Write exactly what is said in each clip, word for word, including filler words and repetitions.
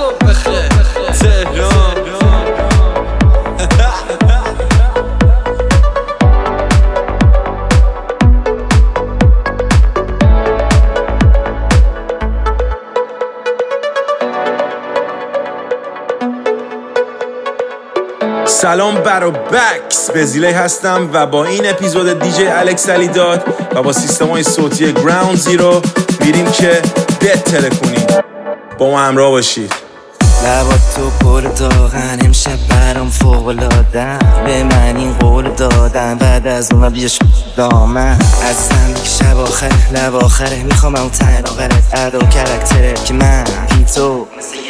صبح بخیر تهران. سلام برو بکس، بزیلی هستم و با این اپیزود دیجی الکس علیداد و با سیستم‌های صوتی گراوند زیرو میریم که بهتره کنیم. با ما همراه باشید. لبات تو پر داغن، امشب برام فوق‌العاده‌ام. به من این قول دادن بعد از اون بیش دامن ازم که شب آخر لب آخره. میخوام اون تن آخرت ادا کرکتره که من بی تو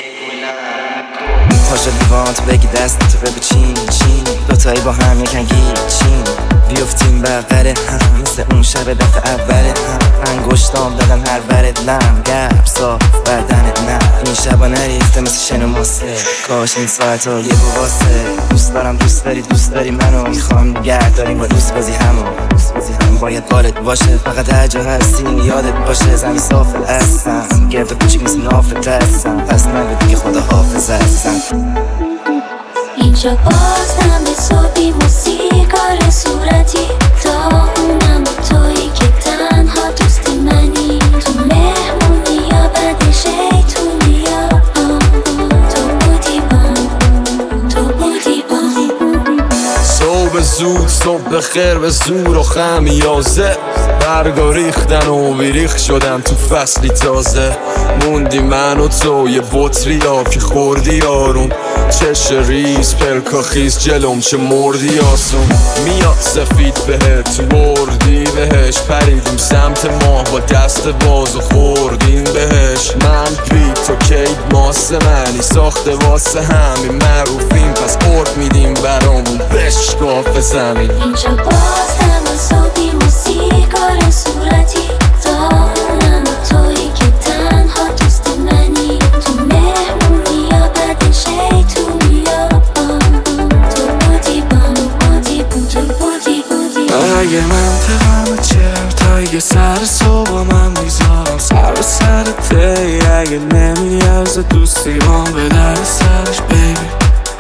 پاشا لیوان تو بگی دست تو بگو چین چین، دوتایی با هم یکن گیچین بیفتیم بغل هم مثل اون شب دفعه اول هم. انگشتام دادن هر ورد لم گرب صاف بدنت نه این شبا نریخته مثل شن و ماسه. کاش این ساعت ها یه بواسه. دوست دارم دوست داری دوست داری منو میخوام نگه داریم با دوست بازی همو دوست بازی هم باید بالت باشه. فقط هر جا هستی یادت باشه زمین صافت هستم گرد و کوچیک نیست نافت هستم. پس نگو دیگه خدا حافظ هستم. اینجا باز نم صبحی موسیقار صورتی تا اونم تویی که تنها دوستی منی. تو مهمونی یا بد شیطونی یا تو بودی بام تو بودی بام. صبح زود صبح خیر به زور و خمیازه، برگا ریختن و بیریخ شدن تو فصلی تازه. موندی من و تو یه بطری آب که خوردی آروم، چش ریز پلکا خیز جلوم چه مردی آسون. میاد سفید بهت تو بردی بهش، پریدیم سمت ماه با دست باز و خوردیم بهش. من بی تو کید ماست منی ساخته واسه همین معروفیم، پس ارد میدیم برامون بشکاف زمین. اینجا باز هم صبحی موسیقار صورتی تا اونم تویی که تنها دوست منی. تو مهمونی یا بد شیطونی یا تو بودی بام بودی بودی بودی بودی. اگه منطقم چرت اگه سر صبح من میذارم سر به سرته. اگه نمیارزه دوستی بام به در سرش بیبی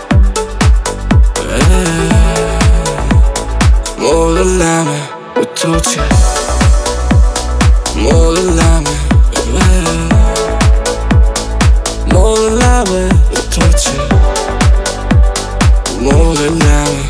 مدلمه به تو چه مدلمه مدلمه به تو چه مدلمه.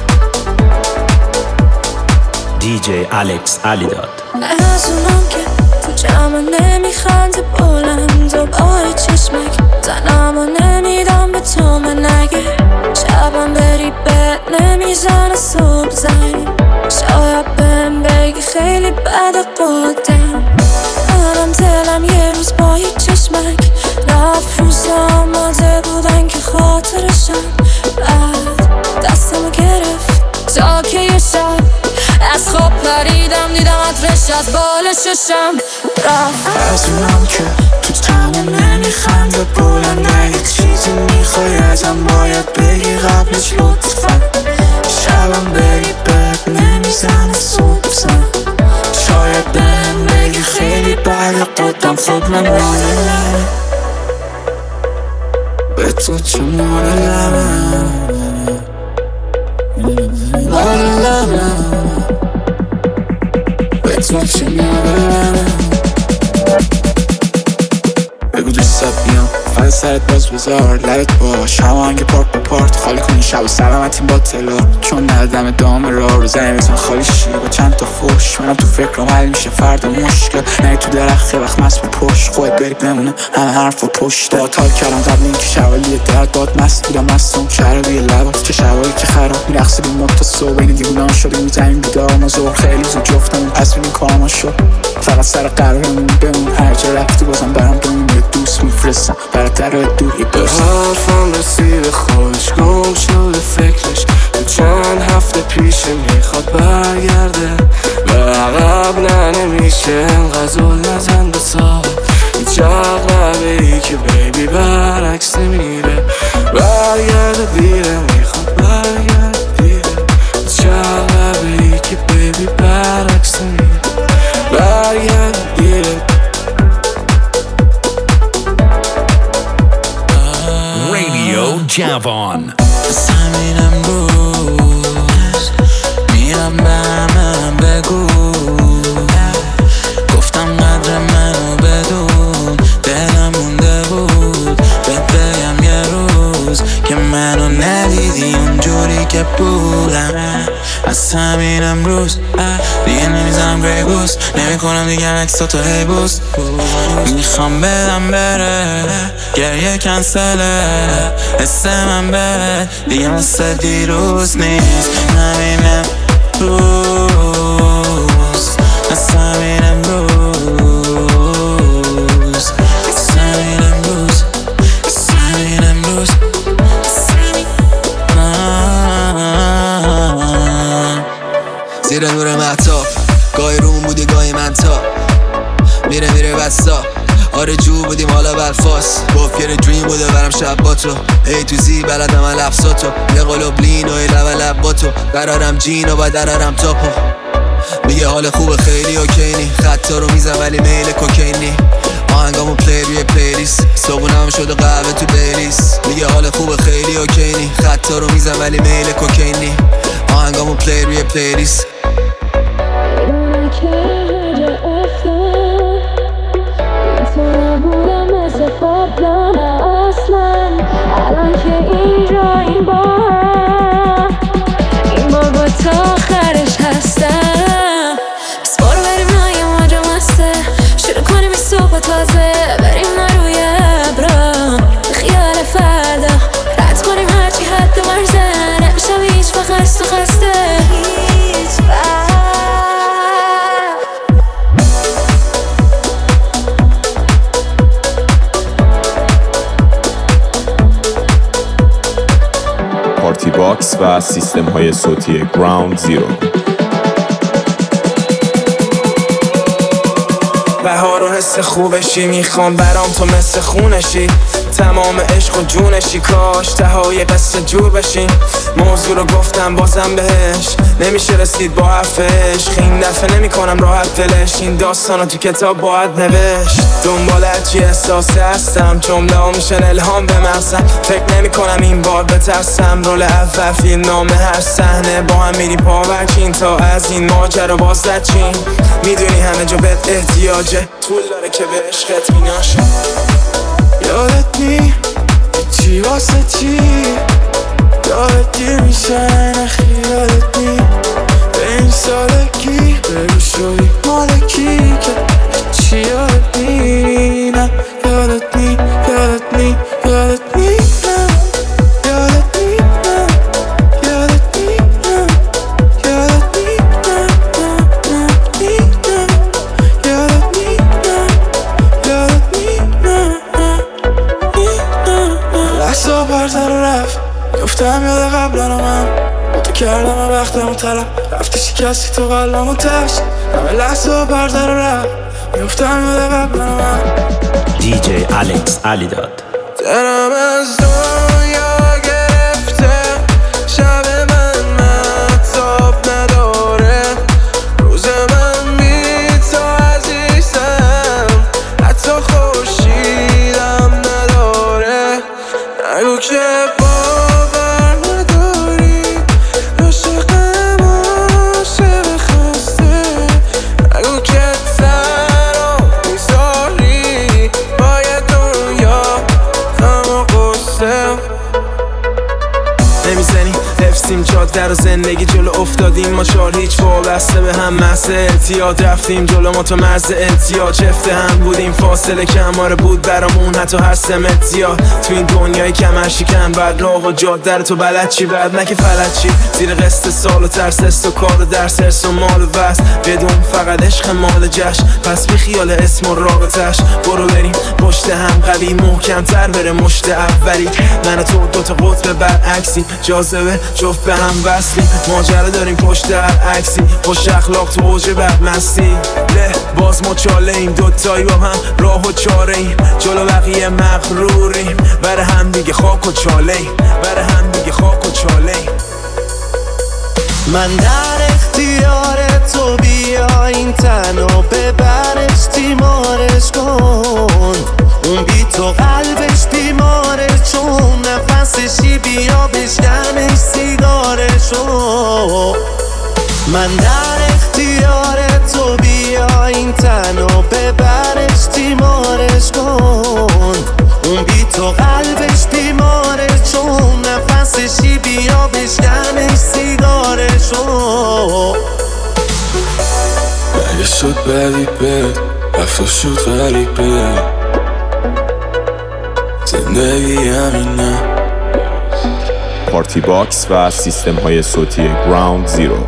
دیجی الکس علیداد. از اونم که تو جمع نمیخنده بلند و بای چشمک زنم و نمیدم به تو من نگه. شبم بری بد نمیزنه صبح زنی، شاید بهم بگی خیلی بد قدم. منم دلم یه روز با یه چشمک رفت، روزا آماده بودن که خاطرشم بعد دستمو گرفت تا که یه شب از خواب پریدم دیدم عطرش از بال ششم رفت. از اونم که تو تنم نمیخنده بلند اگه چیزی میخوای ازم باید بگی قبلش لطفا. شبم بری بد نمیزنه صبح زن، شاید بهم بگی خیلی بد قدم. خب من ماللمه به تو چه ماللمه ماللمه به تو چه ماللمه. بگو دوستت بیام فقط سرت باز بذار لبت باش هماهنگ پارت با پارت خالی کنی شب و سلامتیم با تلار. چون ندم دام راه رو زنی بزن خالی شی با چند تا فوش. منم تو فکرم حل میشه فردا مشکل نگی تو درخت خیلی وقت مست به پشت خودت بری بمونه همه حرف و پشت. با تال کردم قبل این که شوالی درد باد مست بودم مستم شهر روی لبات چه شبایی که خراب میرخصی بیم تا صبح این دیوونان شدیم میزنیم بیدار ما زور خیلی زود جفتمون پس بینیم کارما شد. فقط سر قرارمون بمون هر جا رفتی بازم برام بمون یه دوست میفرستم برات در دوری برسم. حرفم رسید خودش گم شده فکرش تو چند هفته پیش میخواد برگرده و عقب نه نمیشه انقدر زل نزن به سال. هیچ عقبه ای که بیبی برعکس نمیره برگرده دیره میخواد برگرده دیره. هیچ عقبه ای که بیبی برعکس نمیره برگرده دیره. جوان. از همین امروز میرم به همه بگو، گفتم قدر منو بدون، دلم مونده بود بهت بگم یه روز که منو ندیدی اونجوری که بودم. از همین امروز دیگه نمیزنم گری بوس، نمی کنم دیگه عکساتو هی بوس. میخوام بدم بره گریه کنسله، حس من بره دیگه مثل دیروز نیست. همین امروز از همین امروز از همین امروز از همین امروز زیر نور مهتاب گاهی روم بودی گاهی منتاب، میره میره بستا آره جو بودیم حالا بلفاس. گفت یه دریم بوده برم شب با تو، ای تو زی بلدم من لفظاتو، یه قلوب لین و یه لب لب با تو، قرارم جین و باید درارم تاپو. میگه حال خوبه خیلی اوکینی، خطا رو میزن ولی میل کوکینی، آهنگامو پلی روی پلیلیست، صبونم شده قهوه تو بیلیست. میگه حال خوبه خیلی اوکینی، خطا رو میزن ولی میل کوکینی، آهنگامو پلی روی پلیلیست. الان که اینجا این بار این بار با تا آخرش هستم. بس بارو بریم نای ماجا مسته، شروع کنیم این صبح تازه، بریم نروی ابرا خیال فردا، رد کنیم هرچی حد و مرزه، نمیشم هیچ وقت خست و خسته هیچ وقت. پارتی باکس و سیستم های صوتی گراوند زیرو. بهار و حس خوبشی، میخوام برام تو مثل خونشی، تمام عشق و جونشی، کاش تهای قصه جور بشین. موضوع رو گفتم بازم بهش، نمیشه رسید با حرفش، این دفعه نمی کنم راحت دلش، این داستانو تو کتاب باید نوشت. دنبال هرچی احساسه هستم، جمله ها میشن الهام به مغزم، فکر نمی کنم این بار بترسم، رول اول فیلم نامه هر صحنه با هم میری پاورچین، تا از این ماجرا باز چین. میدونی همه جا بهت احتیاجه، طول داره که به عشقت میناشه. یادت نی چی واسه چی، یادت گیر میشن اخی، یادت نی به این سالگی بگو شدی مالکی که چی، یادت نی نه یادت نی یادت نی یادت نی نه یادت نی نه یادت نی نه یادت نی نه نه نی نه یادت نی نه یادت نی نه لحظه برزر و رفت، گفتم یاد قبلا من با تو کردم وقتمو طلب، رفتی شکستی تو قلبمو تشت، همه لحظه برزر و رفت، گفتم یاد قبلا من. دی جی الکس علیداد. دلم از دنیا گرفته، شب من مهتاب نداره، روز من بی تو عزیزم، حتی خورشیدم نداره. نگو که باور نداری، عاشقم عاشق خسته، نگو که تنها میذاری با یه دنیا غم و غصه. نمیزنی حفظیم جاده رو، زندگی جلو افتادیم ما چار، هیچ وابسته به هم محض اعتیاد، رفتیم جلو ما تو مرز احتیاج، افتهم بودیم فاصله کماره بود برامون حتی هر سمت زیاد، تو این دنیای کمر شکن بعد راه و جاده رو تو بلد چی، بعد نه که فلج چی، زیر قسط سال و ترس است و کار و درس هرس و مال و وست، بدون فقط عشق مال جشن، پس بی خیال اسم و رابطش، برو بریم پشت هم قوی محکم تر بره مشت اولی، من و تو دوتا قطب برعکسی، جاذبه جفت به هم وصلیم، ماجرا داریم پشت هر عکسی، خوش اخلاق تو اوج بدمستی، له باز ما چاله ایم دوتایی با هم راه و چاره ایم، جلو بقیه مغروریم، بر هم دیگه خاک و چاله ایم، بر هم دیگه خاک و چاله ایم. من در اختیار تو، بیا این تنو ببرش تیمارش کن، اون بی تو قلبش بیماره چون نفسشی غریبه رفت و شد غریبه زندگی همینه. پارتی باکس و سیستم های صوتی گراوند زیرو.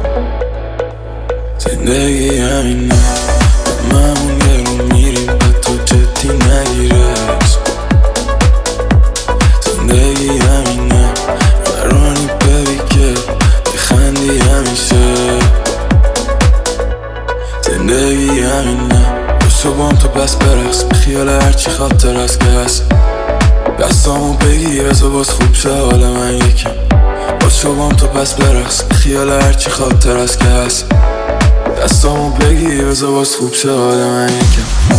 زندگی همینه هممون گرون میریم حتی جدی نگیرش. زندگی همینه فرانی ببی که بخندی همیشه. زندگی همینه تو بام تو بس برقص خیال هرچی خاطر هست که هست. دستامو بگی بزا باز خوب شه حال من یکم. باز تو بام تو بس برقص خیال هرچی خاطر هست که هست. دستامو بگی بزا باز خوب شه حال من یکم.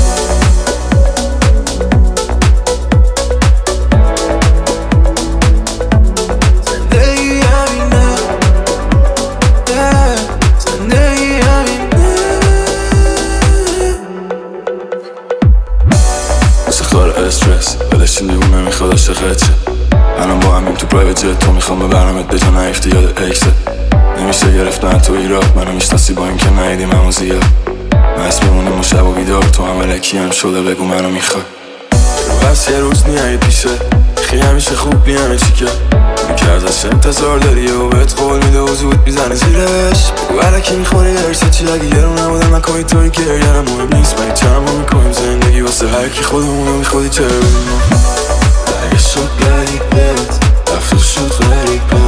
استرس ولش لیون نمیخواد عاشقت چه. الان با همین تو پرایوت جت تو میخوام ببرمت به جا نیفتی یاد اکست. نمیشه گرفتن تو ایراد منو میشناسی با این که ندیدی منو زیاد. مست بمونیم و شب و بیدار تو هم الکی هم شده بگو منو میخواد. بس یه روز نیایی پیشه خیلی همیشه خوب بی همه چی که میکرد ازش انتظار داری و بهت قول میده و زود میزنه زیرش. بگو علکی میخوری درسه چی اگه یه رو نبودن من کمی توی گریرم مهم نیست. من چرا ما میکنیم زندگی واسه هرکی خودمونو میخوادی چرا بدیم ما. اگه شد غریبت رفت و شد غریبه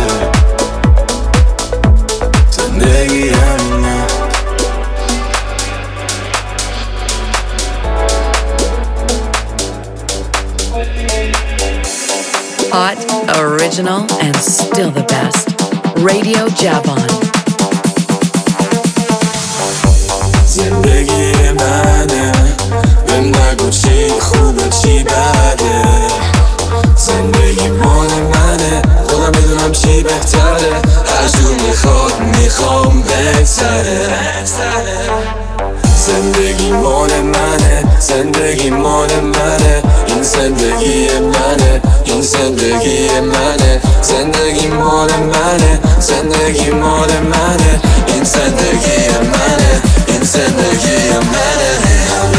زندگی همینه. Hot, original, and still the best. Radio Javon. زندگی منه بهم نگو چی خوبه چی بده. زندگی مال منه خودم بدونم چی بهتره. هر جور میخواد میخوام بگذره. زندگی مال منه زندگی مال منه این زندگی منه این زندگی منه. زندگی مال منه زندگی مال منه این زندگی منه این زندگی منه.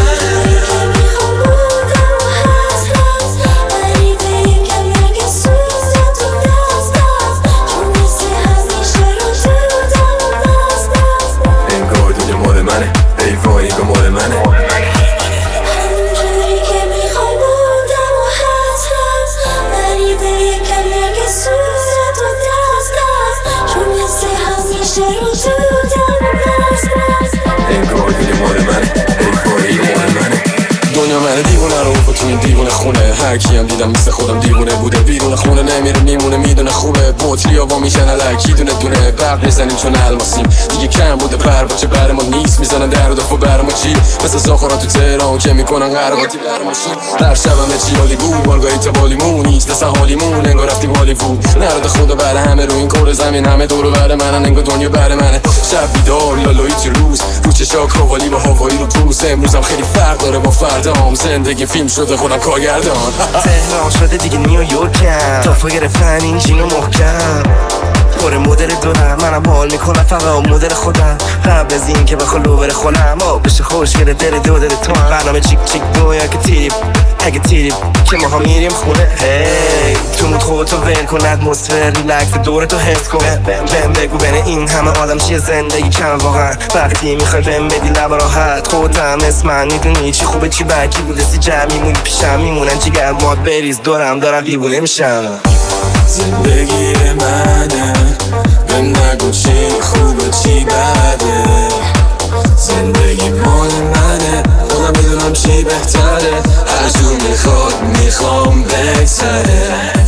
دنیا من دیوونه رو با تو این دیوونه خونه. هر کیم دیدم مثل خودم دیوونه بوده. بیرون خونه نمیره میمونه میدونه خوبه. بطری ها وا میشن الکی دونه دونه. برق میزنیم چون الماسیم دیگه کم بوده پرواچه بر ما نیست. میزنن در و دفع بر ما چی مثل زاخورا تو تهران که میکنن قرقاتی بر ماشین. هر شبم چی حالی بود بارگاهی تا بالیمون نیست دست حالیمون انگار رفتیم هالیوود. نرد خدا بر همه رو این کور زمین همه دور بر منن انگار دنیا بر منه. شب بیدار لالایی تو روز رو چشا کاوالی با هوایی رو توس. امروزم خیلی فرق داره با فردام. زندگی فیلم شده خودم کارگردان. تهران شده دیگه نیویورکم تافا گرفتن این جینو محکم. پر مدل دورم منم حال میکنم فقط مدل خودم. قبل از این که بخوام لو بره خونم آب بشه خوشگله دل دو دل تو هم. برنامه چیک چیک دو یا که تیریب اگه تیریب که ما ها میریم خونه. هی تو مود خودتو ول کن اتمسفر ریلکس دورتو حس کن. بهم بگو بین این همه آدم چیه زندگی کم واقعا. وقتی میخوای بهم بدی لب راحت خودم اسم من میدونی چی خوبه چی بد کی بوده سی جمع میمونی پیشم میمونن جیگر ماد بریز دورم دارم دیوونه میشم. زندگی منه بهم نگو چی خوبه چی بده. زندگی مال منه خودم بدونم چی بهتره. هر جور میخواد میخوام بگذره.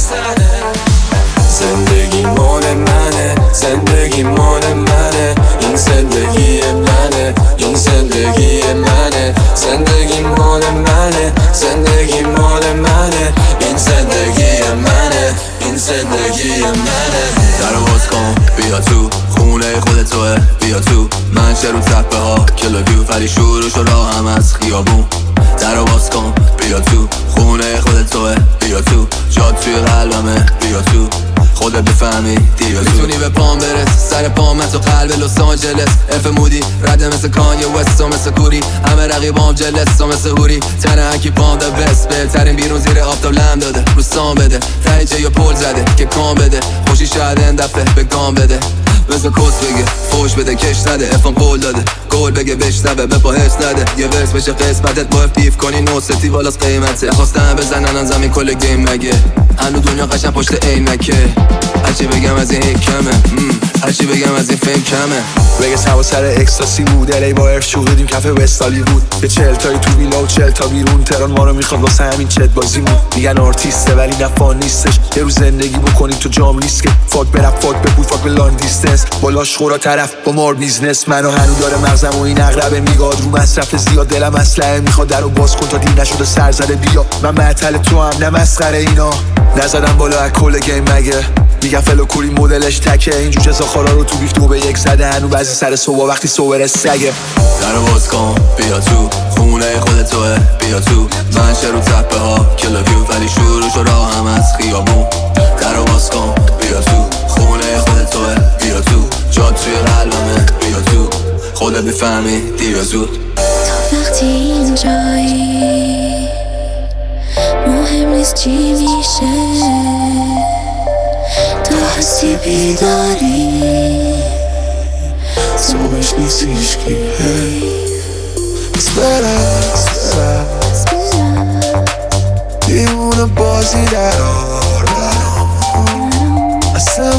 زندگی مال منه زندگی مال منه این زندگی منه این زندگی منه. زندگی مال منه زندگی مال منه این زندگی منه این زندگی منه. درو باز کن بیا تو خونه خودت توه بیا تو منشه رو تپه ها کلاویو ولی شروع و راه هم از خیابون. درو باز کن بیا تو خونه خودت توه بیا تو جاد توی قلبمه بیا تو خودت بفهمی دیگه میتونی به پام برس سر پام تو قلب لس آنجلس اف مودی رد مثل کانیه وست و مثل کوری همه رقیبام جلس و مثل هوری تنه هکی پام ده بست بهترین بیرون زیر آفتاب لم داده رو سام بده تایی جه یا پول زده که کام بده خوشی شاید این دفعه به گام بده بزا کس بگه فوش بده کش نده افام قول داده گول بگه بشنوه به پاهش نده یه ورس بشه قسمتت با افیف کنی نوستی بالاست قیمته خواستن بزنن زمین کل گیم مگه هنو دنیا قشن پشت عینکه هرچی بگم از این هیک کمه هرچی بگم از این فیم کمه بگه هوا سر اکستاسی بود الی با ارف شوقیدیم کفه وستالی بود یه چهل تایی تو ویلا و چهل تا بیرون تران ما رو میخواد واسه همین چت بازی بود میگن آرتیسته ولی نفان نیستش یه روز زندگی بکنیم تو جام نیست که فاک برپ فاک بپول فاک به لان دیستنس بالاش خورا طرف با مار بیزنس منو هنو داره مغزم و این اغربه میگاد رو مصرف زیاد دلم اسلحه میخواد درو باز کن تا دیر نشده سر زده بیا من معطل تو هم نه مسخره اینا نزدم بالا از کل گیم مگه میگن فلو کوری مدلش تکه این جوجه زاخارا رو تو بیف دو به یک زده هنو بعضی سر صبح وقتی صبح سگه درو باز کن بیا تو خونه خود توه بیا تو من شروع تپه ها کلاویو ولی شروع شو راه هم از خیابون درو باز کن بیا تو خونه خود توه بیا تو جا توی قلبمه بیا تو خودت میفهمی دیر زود تا وقتی اینجایی مهم نیست چی میشه تو هستی بیداری صبحش نیست هیچکی اسپرا اسپرا دیمون بازی در آر اصلا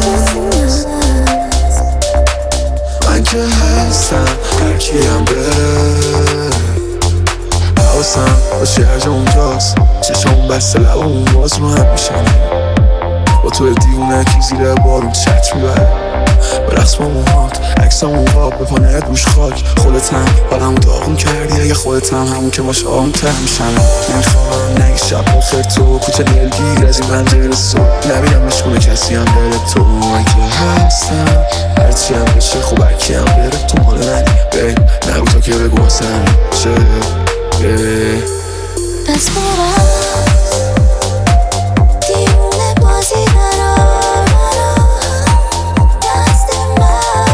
من که هستم هرکی هم بره حواسم باشه هر جا اونجاست چشم بسته لبامون باز رو هم میشن با تو دیونه که زیر بارون چت میبره برقص با موهات عکسم اون قاب به پانه دوش خاک خودتم حالمو داغون کردی اگه خودتم همون که باشه آم تر میشم نمیخوام نگی شب بخیر تو کوچه دلگیر از این پنجره سو نبینم مشکونه کسی هم داره تو من که هستم هرچی هم بشه خوب هرکی هم بره تو مال منی بین نگو تا که بگو واسه همین چه پس برم دیونه بازی درام دست من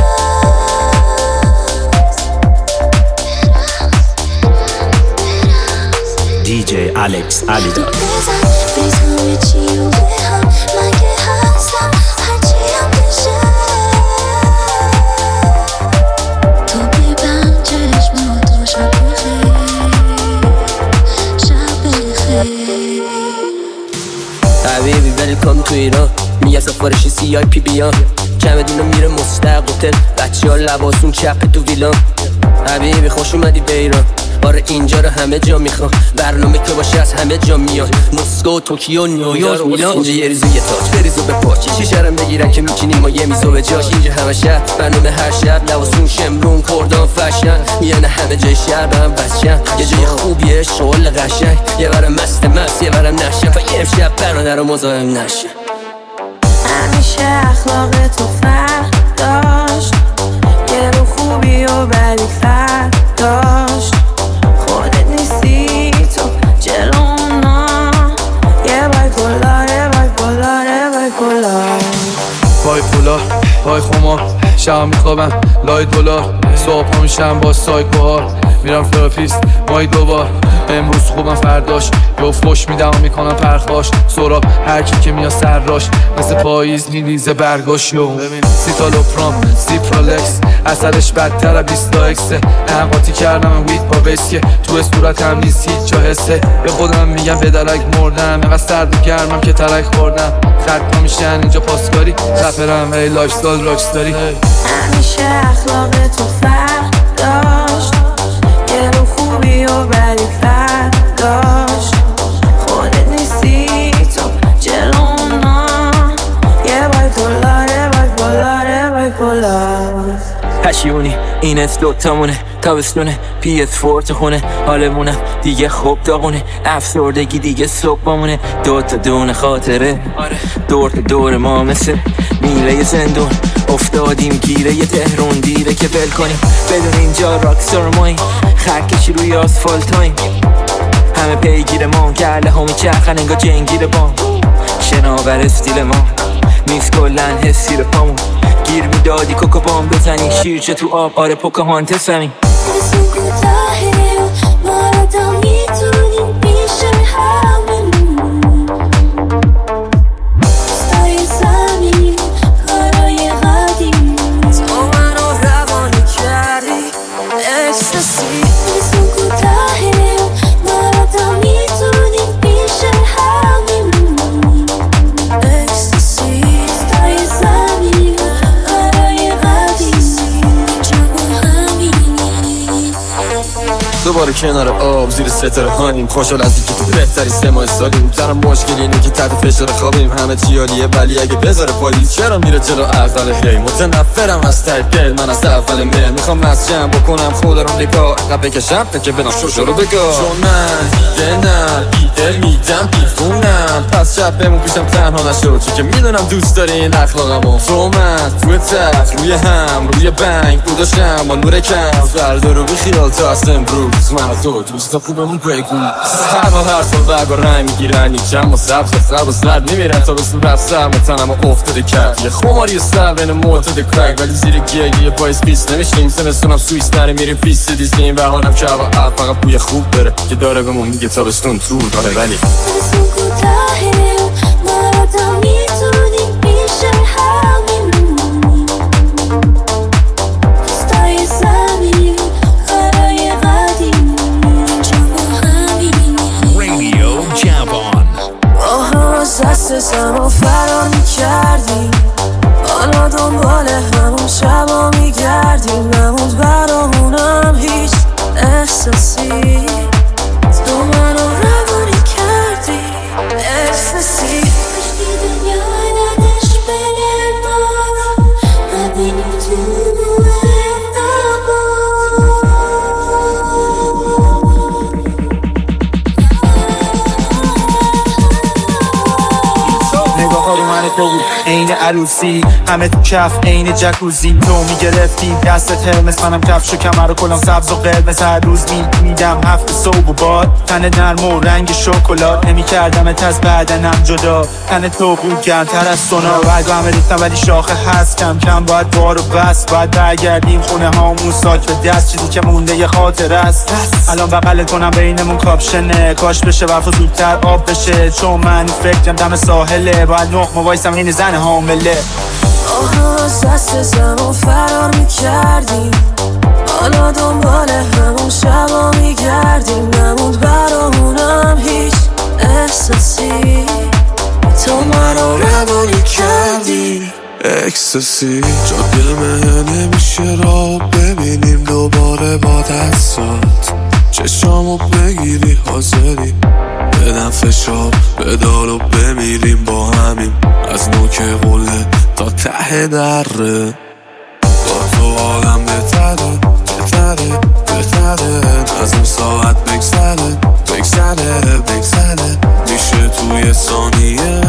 دی جی الکس علیداد بزن بریز همه چی رو به هم من که هستم هرچی هم بشه تو ببم چشماتو شب بخیر شب بخیر حبیبی ویلکام تو ایران میگه سفارشی سی آی پی بیان چمدونو میره مستق هتل بچه ها لباسون چپه تو ویلان حبیبی خوش اومدی به ایران آره اینجا رو همه جا میخوام برنامه که باشه از همه جا میان مسکو توکیو نیویورک میلان اینجا یه ریزو یه تاج بریزو به پاچی شیشرم بگیرن که میچینیم ما یه میزو به جاش اینجا همه شهر برنامه هر شب لباسون شمرون کردان فشن میانه همه جای شهر به هم بچن یه جای خوبیه شغل قشنگ یه برم مست مست یه برم نشن و یه شب برنامه رو مزاحم نشن همیشه اخلاق تو فرق داشت یه رو خوبی و بدی فرق داشت خودت نیستی تو جلونا یه بای کلا یه بای کلا یه بای کلا پای پولا پای خمار شب میخوابم لای دلار صبح میشم با سایکوها میرم تراپیست مای دوبار امروز خوبم فرداش یه فوش میدم و میکنم پرخاش سراب هرکی که میاد سرراش مثل پاییز میریزه برگاش یو ببین سیتالوپرام سیپرالکس اثرش بدتر بیست اکسه هم قاطی کردم وید با بسکه تو صورت هم نیست هیچ جا حسه به خودم میگم به درک مردم اینقدر سرد و گرمم که ترک خوردم خط میشن اینجا پاسکاری رپرم ای لایف استایل راکستاری همیشه اخلاق تو فرق داشت یه رو خوبی و بدی فرق داشت خودت نیستی تو جلونا یه بای کلا یه بای کلا یه بای کلا پشیونی این از دوتامونه تابستونه پی اس فور تو خونه حالمونم دیگه خوب داغونه افسردگی دیگه صبح بامونه دوتا دونه خاطره دور تا دور ما مثل میله زندون افتادیم گیره یه تهرون دیره که بل کنیم بدون اینجا راکستار ماییم خرکشی روی آسفالت هاییم همه پیگیر ما گله همی چرخن انگا جنگیر بام شناور استیل ما نیست کلن حسی رو پامون گیر میدادی کوکو بام بزنی شیرچه تو آب آره پوکاهانتس همین دوباره کنار آب زیر ستاره هانیم خوشحال از اینکه تو بهتری سه ماه سالیم تنها مشکل اینه که تحت فشار خوابیم همه چی عالیه ولی اگه بذاره پالیز چرا میره جلو عقل هی متنفرم از ته دل من از اول مهر میخوام از جمع بکنم خدا رو نگاه عقب بکشم که بدم شوشو رو بگاه چون من دیده نه دل میدم دیفونم پس شب بمون پیشم تنها نشو چون که میدونم دوست داری این اخلاقمو تو من توی تخت روی هم روی بنگ بوداشم با نور کم فردا رو بخیال تا از امروز من و تو دوستا خوبمون بگو هر با هر سال برگ و رنگ میگیرن یک جمع و سبز سر و زرد میمیرن تا به صورت سر متنم افتاده کرد یه خماری سر بین معتد کرک ولی زیر گیگی باعث پیست نمیشیم سمستونم سویس نره میریم پیست دیزنیم و حالم که هوا عب فقط بوی خوب بره که داره بمون میگه تابستون طول داره ولی دست زمان فرار میکردیم حالا دنبال همون شبا میگردیم نموند برامونم هیچ احساسی تو منو روانی کردی احساسی کشتی دنیا ندش بره بالا نبینیم تو این عروسی همه تو کف این جکوزی تو میگرفتی دستت هرمس منم کفش و کمر و کلام سبز و قرمز هر روز میدم هفت صبح و باد تن نرم و رنگ شکلات نمی کردمت از بدنم جدا تن تو بود گرمتر از سونا برگو همه ریختم ولی شاخه هست کم کم باید بار و بس باید برگردیم خونه هامون ساک به دست چیزی که مونده یه خاطر است الان بغل کنم بینمون کاپشنه کاش بشه برف و زودتر آب بشه چون من فکرم دم ساحله باید نخمه وایسم این زن حامله آها از دست زمان فرار میکردیم حالا دنبال همون شبا میگردیم نموند برامونم هیچ احساسی تو منو روانی کردی اکستاسی جاده من نمیشه را ببینیم دوباره با دستات چشامو بگیری حاضری بدم فشار بدار و بمیریم با همین از نوک قله تا ته دره با تو آدم بهتره بهتره بهتره از اون ساعت بگذره بگذره بگذره میشه توی ثانیه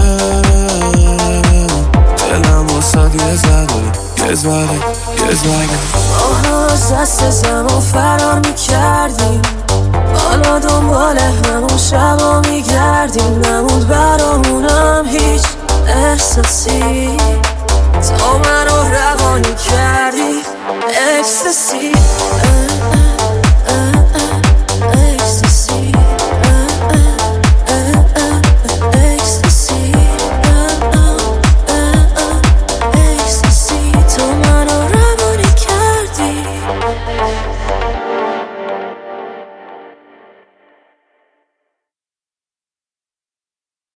دلم واسد یه زده یه زده یه زده آها از دست زمان فرار میکردیم حالا دنبال همون شبا میگردیم نموند برامونم هیچ احساسی تو منو روانی کردی اکستاسی